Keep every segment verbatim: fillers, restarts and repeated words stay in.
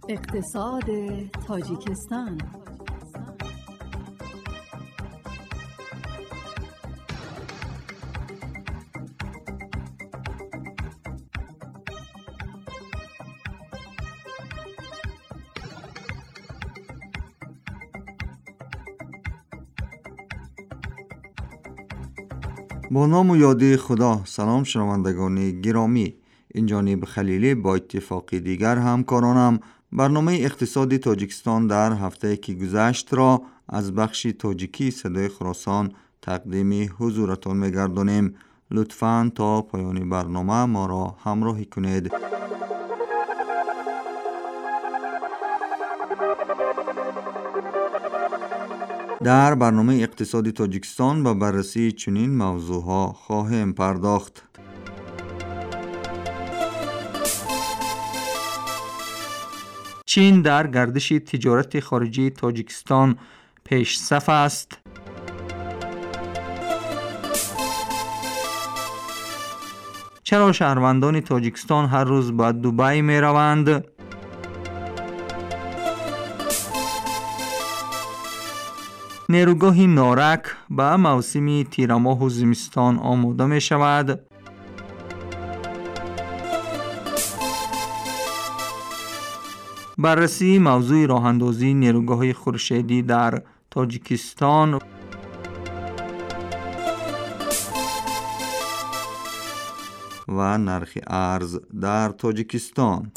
اقتصاد تاجیکستان. با نام و یاد خدا. سلام شنوندگان گرامی، این جانب خلیلی با اتفاقی دیگر همکارانم برنامه اقتصادی تاجیکستان در هفته که گذشت را از بخش تاجیکی صدای خراسان تقدیم حضورتان می‌گردانیم. لطفاً تا پایان برنامه ما را همراهی کنید. در برنامه اقتصادی تاجیکستان به بررسی چنین موضوعها خواهیم پرداخت. چین در گردش تجارت خارجی تاجیکستان پیش صف است. چرا شهروندان تاجیکستان هر روز به دبی می روند؟ نیروگاه نارک به موسم تیرماه و زمستان آماده می شود. بررسی موضوع راه‌اندازی نیروگاه خورشیدی در تاجیکستان و نرخ ارز در تاجیکستان.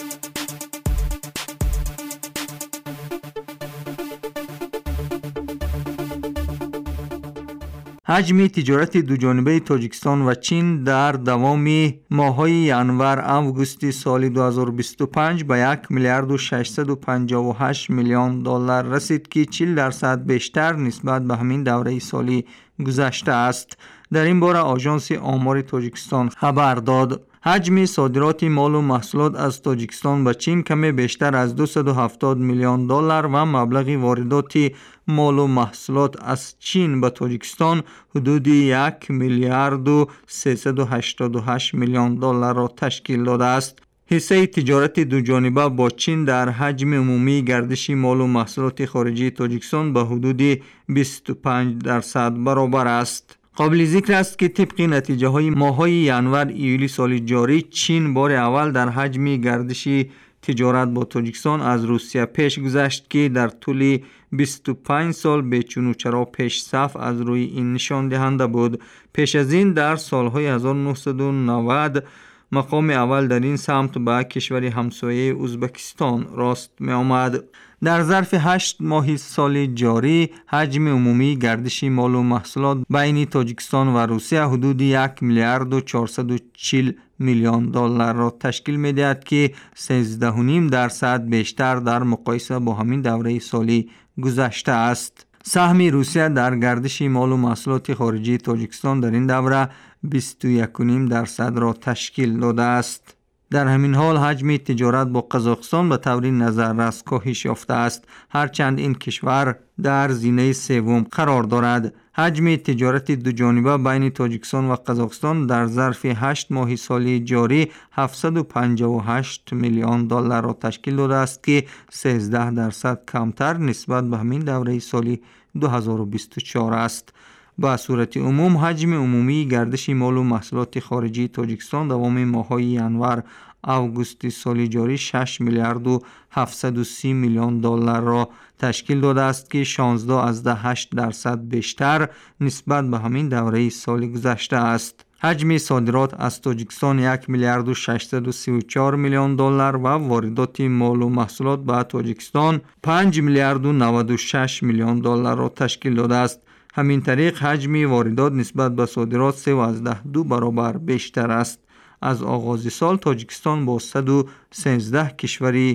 حجم تجارت دوجانبه تاجیکستان و چین در دوام ماه‌های ینور آگوست سال دو هزار و بیست و پنج به یک میلیارد و ششصد و پنجاه و هشت میلیون دلار رسید که چهل درصد بیشتر نسبت به همین دوره سالی گذشته است. در این باره آژانس آمار تاجیکستان خبر داد حجم صادرات مال و محصولات از تاجیکستان به چین کمی بیشتر از دویست و هفتاد میلیون دلار و مبلغ واردات مال و محصولات از چین به تاجیکستان حدود یک میلیارد و سیصد و هشتاد و هشت میلیون دلار را تشکیل داده است. حصه تجارت دوجانبه با چین در حجم عمومی گردش مال و محصولات خارجی تاجیکستان به حدود بیست و پنج درصد برابر است. قابل ذکر است که طبق نتیجه های ماه‌های ینور ایولی سال جاری چین بار اول در حجم گردش تجارت با تاجیکستان از روسیه پیش گذشت که در طول بیست و پنج سال به چون و چرا پیش صف از روی این نشان دهنده بود. پیش از این در سالهای هزار و نهصد و نود مقام اول در این سمت به کشور همسایه ازبکستان راست می آمد. در ظرف هشت ماه سال جاری حجم عمومی گردش مال و محصولات بین تاجیکستان و روسیه حدود یک میلیارد و چهارصد و چهل میلیون دلار را تشکیل می دهد که سیزده و نیم درصد بیشتر در مقایسه با همین دوره سالی گذشته است. سهم روسیه در گردش مال و محصولات خارجی تاجیکستان در این دوره بیست و یک و نیم درصد را تشکیل داده است. در همین حال حجم تجارت با قزاقستان به طور نظررس کاهش یافته است، هرچند این کشور در زینه سوم قرار دارد. حجم تجارت دوجانبه بین تاجیکستان و قزاقستان در ظرف هشت ماه سالی جاری هفتصد و پنجاه و هشت میلیون دلار را تشکیل داده است که سیزده درصد کمتر نسبت به همین دوره سالی دو هزار و بیست و چهار است. به صورت عموم حجم عمومی گردش مال و محصولات خارجی تاجیکستان دوام ماه‌های ینور آگوست سال جاری شش میلیارد و هفتصد و سی میلیون دلار را تشکیل داده است که شانزده از ده هشت درصد بیشتر نسبت به همین دوره سال گذشته است. حجم صادرات از تاجیکستان یک میلیارد و ششصد و سی و چهار میلیون دلار و واردات مال و محصولات به تاجیکستان پنج میلیارد و نود و شش میلیون دلار را تشکیل داده است. همین طریق حجم واردات نسبت به صادرات سه و از ده دو برابر بیشتر است. از آغاز سال تاجیکستان با صد و سیزده کشور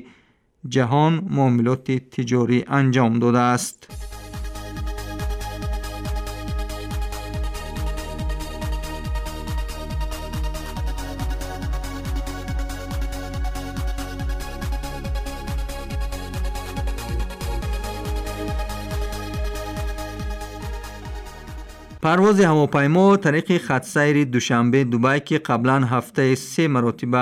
جهان معاملات تجاری انجام داده است. پرواز هواپیما طریق خط سیر دوشنبه دبی که قبلا هفته سه مرتبه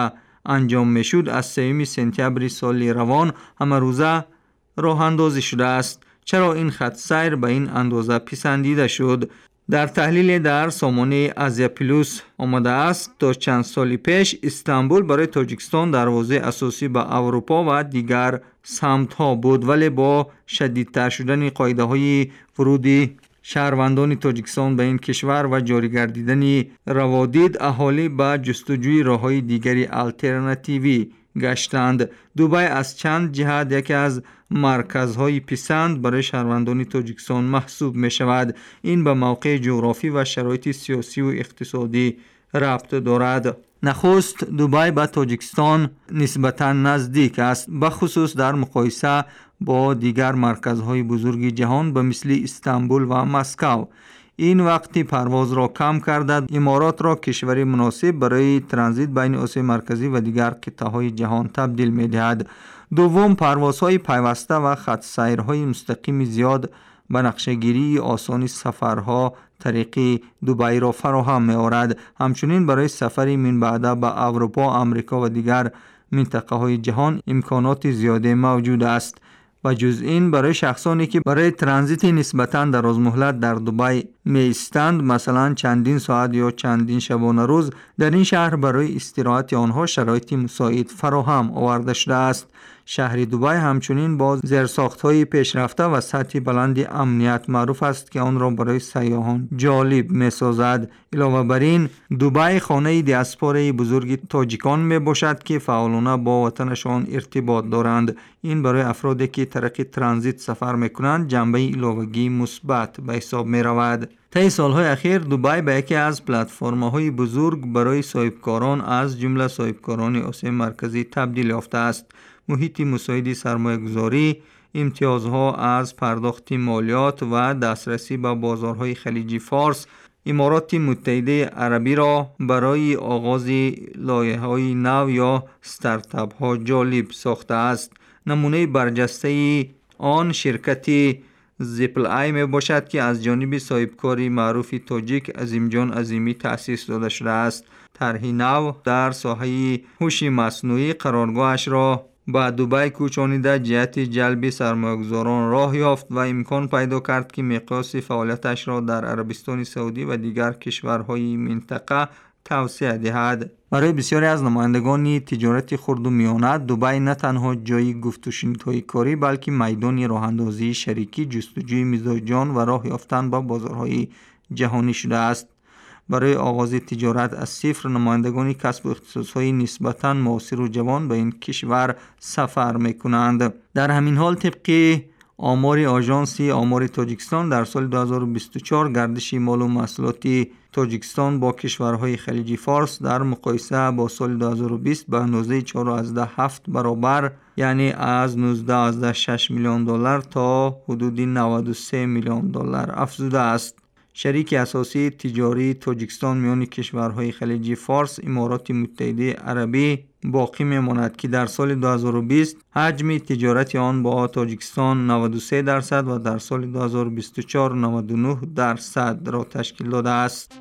انجام میشد از سوم سپتامبر سال روان همه روزه راه اندازی شده است. چرا این خط سیر به این اندازه پسندیده شد؟ در تحلیل در سامانه آزیا پلوس آمده است تا چند سال پیش استانبول برای تاجیکستان دروازه اساسی به اروپا و دیگر سمت‌ها بود، ولی با شدیدتر شدن قاعده‌های ورودی شهروندان تاجیکستان به این کشور و جاری گردیدن روادید اهالی به جستجوی راه‌های دیگری آلترناتیوی گشتند. دوبی از چند جهت یکی از مرکزهای پسند برای شهروندان تاجیکستان محسوب می شود. این به موقع جغرافی و شرایط سیاسی و اقتصادی ربط دارد. نخست دوبی به تاجیکستان نسبتاً نزدیک است، به خصوص در مقایسه با دیگر مرکزهای بزرگ جهان به مثل استانبول و مسکو. این وقتی پرواز را کم کرده امارات را کشوری مناسب برای ترانزیت بین آسیای مرکزی و دیگر قطعه‌های جهان تبدیل می‌دهد. دوم، پروازهای پیوسته و خط سیرهای مستقیم زیاد به نقشه‌گیری آسانی سفرها طریق دوبی را فراهم می‌آورد. همچنین برای سفری من بعد به اروپا، آمریکا و دیگر منطقه‌های جهان امکانات زیادی موجود است. و جز این برای شخصانی که برای ترانزیت نسبتاً دراز مهلت در دوبی می ایستند، مثلا چندین ساعت یا چندین شبانه روز، در این شهر برای استراحت آنها شرایط مساعد فراهم آورده شده است. شهر دوبی همچنین با زیرساخت‌های پیشرفته و سطح بلند امنیت معروف است که آن را برای سیاحان جالب می‌سازد. علاوه بر این، دوبی خانه دیاسپورای بزرگ تاجیکان میباشد که فعالانه با وطنشان ارتباط دارند. این برای افرادی که طریق ترانزیت سفر میکنند جنبه علاوگی مثبت به حساب میرود. طی سالهای اخیر دوبی به یکی از پلتفرم‌های بزرگ برای صاحبکاران از جمله صاحبکاران آسیای مرکزی تبدیل یافته است. محیط مساعد سرمایه‌گذاری، امتیازها از پرداخت مالیات و دسترسی به بازارهای خلیج فارس امارات متحده عربی را برای آغاز لایحه‌های نو یا استارتاپ ها جالب ساخته است. نمونه برجسته آن شرکت زیپل آی می باشد که از جانب صاحبکاری معروف تاجیک عظیمجان عظیمی تأسیس داده شده است. طرح نو در ساحه هوش مصنوعی قرارگاهش را به دوبی کوچانیده جهت جلب سرمایه‌گذاران راه یافت و امکان پیدا کرد که مقیاس فعالیتش را در عربستان سعودی و دیگر کشورهای منطقه توسعه دهد. برای بسیاری از نمایندگان تجارت خرد و میانه دوبی نه تنها جای گفت و شنودهای کاری بلکه میدان راه‌اندازی شریکی، جستجوی مزاجان و راه یافتن به بازارهای جهانی شده است. برای آغاز تجارت از صفر نمایندگان کسب و اختصاصهای نسبتاً معاصر و جوان به این کشور سفر میکنند. در همین حال طبق آمار آژانس آمار تاجیکستان در سال دو هزار و بیست و چهار گردش مال و محصولات تاجیکستان با کشورهای خلیج فارس در مقایسه با سال دو هزار و بیست به اندازه چهار و هفت برابر، یعنی از نوزده و شش میلیون دلار تا حدود نود و سه میلیون دلار افزوده است. شریک اساسی تجاری تاجیکستان میان کشورهای خلیج فارس امارات متحده عربی باقی میماند که در سال دو هزار و بیست حجم تجارت آن با تاجیکستان نود و سه درصد و در سال دو هزار و بیست و چهار نود و نه درصد را تشکیل داده است.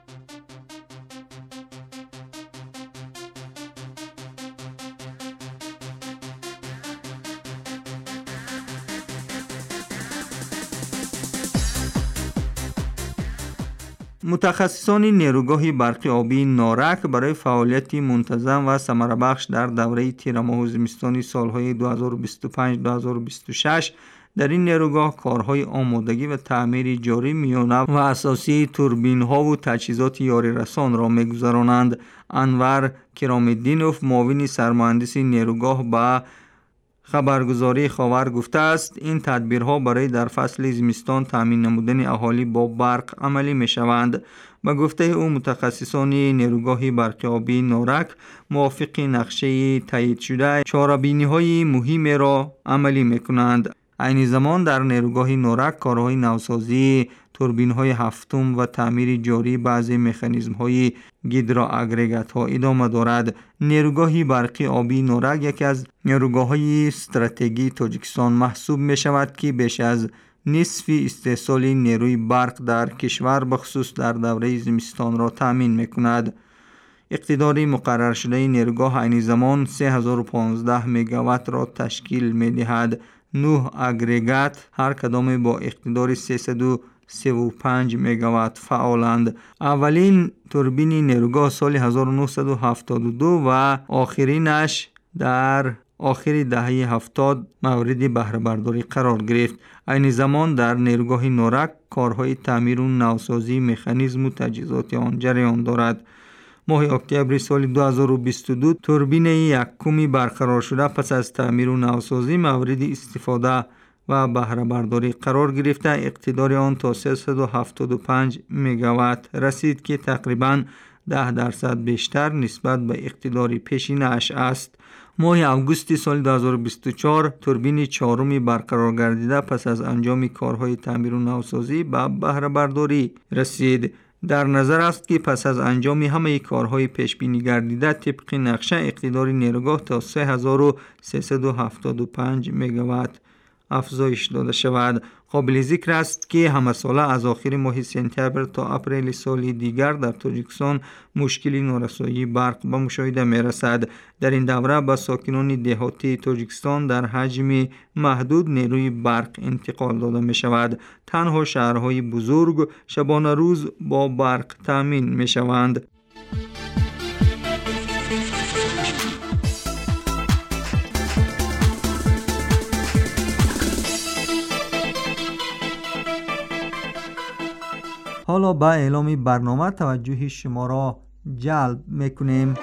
متخصصان نیروگاه برقی آبی نارک برای فعالیت منتظم و ثمره بخش در دوره تیر ماه و زمستانی سالهای دو هزار و بیست و پنج تا دو هزار و بیست و شش در این نیروگاه کارهای آمادگی و تعمیر جاری میانه و اساسی توربین ها و تجهیزات یاری رسان را میگذرانند. انور کرام‌الدینوف معاون سرمهندس نیروگاه به خبرگزاری خاور گفته است این تدبیرها برای در فصل زمستان تامین نمودن اهالی با برق عملی می شوند. به گفته او متخصصان نیروگاه برقی آبی نارک موافق نقشه تایید شده چاره‌بینی های مهم را عملی می کنند. عین زمان در نیروگاه نارک کارهای نوسازی توربین های هفتم و تعمیر جاری بعضی مکانیزم های گیدرا اگریگات ها ادامه دارد. نیروگاه برقی آبی نارک یکی از نیروگاه های استراتژی تاجیکستان محسوب می شود که بیش از نصف استحصال نیروی برق در کشور بخصوص در دوره زمستان را تامین می کند. اقتدار مقرر شده نیروگاه عین زمان سه هزار و پانزده مگاوات را تشکیل می دهد. نه اگریگات هر کدام با اقتدار سیصد و سی و پنج مگاوات فعالند. اولین توربین نیروگاه سال هزار و نهصد و هفتاد و دو و آخرینش در آخر دهه هفتاد مورد بهره برداری قرار گرفت. عین زمان در نیروگاه نورک کارهای تعمیر و نوسازی مکانیزم و تجهیزات آن جریان دارد. ماه اکتبر سال دو هزار و بیست و دو توربین یکمی برقرار شده پس از تعمیر و نوسازی مورد استفاده و بهره برداری قرار گرفته اقتدار آن تا سیصد و هفتاد و پنج مگاوات رسید که تقریباً ده درصد بیشتر نسبت به اقتدار پیشینش است. ماه اوگوست سال دو هزار و بیست و چهار توربین چهارمی برقرار گردیده پس از انجام کارهای تعمیر و نوسازی به بهره برداری رسید. در نظر است که پس از انجام همه کارهای پیش بینی گردیده طبق نقشه اقتدار نیروگاه تا سه هزار و سیصد و هفتاد و پنج مگاوات افزایش داده شود. قابل ذکر است که همه ساله از آخر ماه سپتامبر تا اپریل سال دیگر در تاجیکستان مشکلی نارسایی برق به مشاهده می رسد. در این دوره به ساکنان دهاتی تاجیکستان در حجم محدود نیروی برق انتقال داده می شود. تنها شهرهای بزرگ شبانه روز با برق تامین می شوند. حالا با اعلام برنامه توجه شما را جلب میکنیم.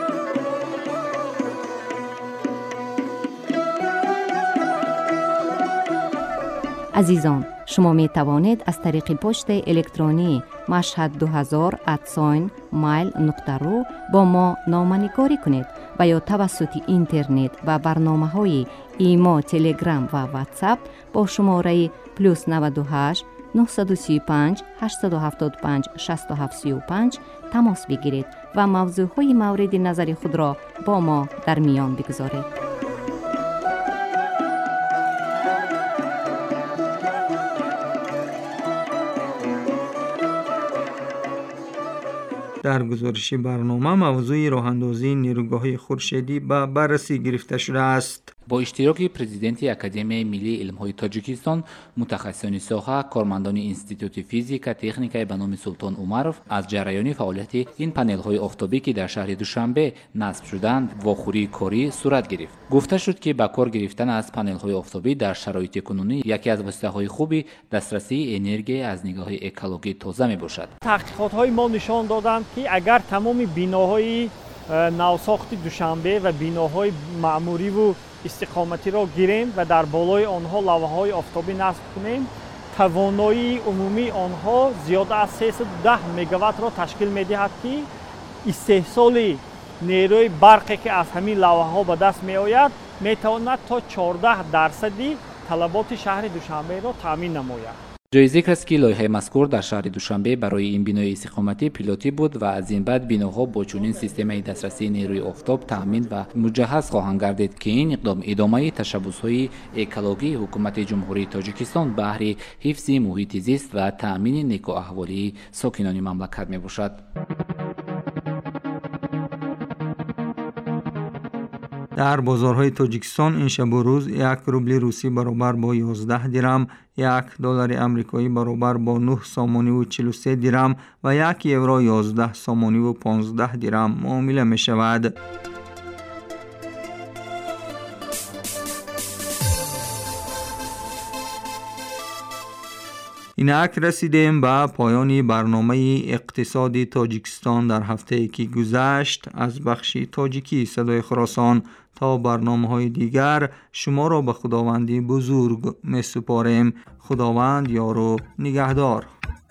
عزیزان، شما می توانید از طریق پست الکترونی مشهد دو هزار ات مایل نقطه رو با ما نامه‌نگاری کنید و یا توسط اینترنت و برنامه‌های ایما، تلگرام و واتساپ با شماره پلوس نود و هشت نه سه پنج هشت هفت پنج شش هفت سه پنج تماس بگیرید و موضوعهای مورد نظر خود را با ما در میان بگذارید. در گزارش برنامه موضوع راه‌اندازی نیروگاه خورشیدی به بررسی گرفته شده است. با اشتراک پرزیدنت اکادمی ملی علم‌های تاجیکستان، متخصصان ساحه، کارمندان انستیتوت فیزیک تکنیک به نام سلطان عمرов از جریان فعالیت این پنل‌های آفتابی که در شهر دوشنبه نصب شدند واخوری کاری صورت گرفت. گفته شد که با کار گرفتن از پنل‌های آفتابی در شرایط کنونی یکی از وسیله‌های خوبی دسترسی انرژی از نگاه اکولوژی تازه میباشد. تحقیقات‌های ما نشان دادند که اگر تمام بناهای نوساخت دوشنبه و بناهای معمولی و استقامتی را گیریم و در بالای آنها لوحه‌های آفتابی نصب کنیم، توانایی عمومی آنها زیاده از سیصد و ده مگاوات را تشکیل می‌دهد که استحصال نیروی برقی که از همین لوحه‌ها به دست می‌آید می‌تواند تا چهارده درصدی طلبات شهر دوشنبه را تامین نماید. جای ذکر است که لایحه مذکور در شهر دوشنبه برای این بنای استقامتی پیلوتی بود و از این بعد بناها با چنین سیستم دسترسی نیروی آفتاب تامین و مجهز خواهند گردید که این اقدام ادامه تشبس‌های اکولوژی حکومت جمهوری تاجیکستان بهره حفظ محیط زیست و تامین نیکو احوالی ساکنان مملکت میباشد. در بازارهای تاجیکستان این شب و روز یک روبل روسی برابر با یازده درم، یک دلار آمریکایی برابر با نه سامانی و چهل و سه درم و یک یورو یازده سامانی و پانزده درم معامله می شود. اینک رسیدیم به پایان برنامه اقتصادی تاجیکستان در هفته که گذشت از بخش تاجیکی صدای خراسان. تا برنامه‌های دیگر شما را به خداوندی بزرگ می سپاریم. خداوند یار و نگهدار.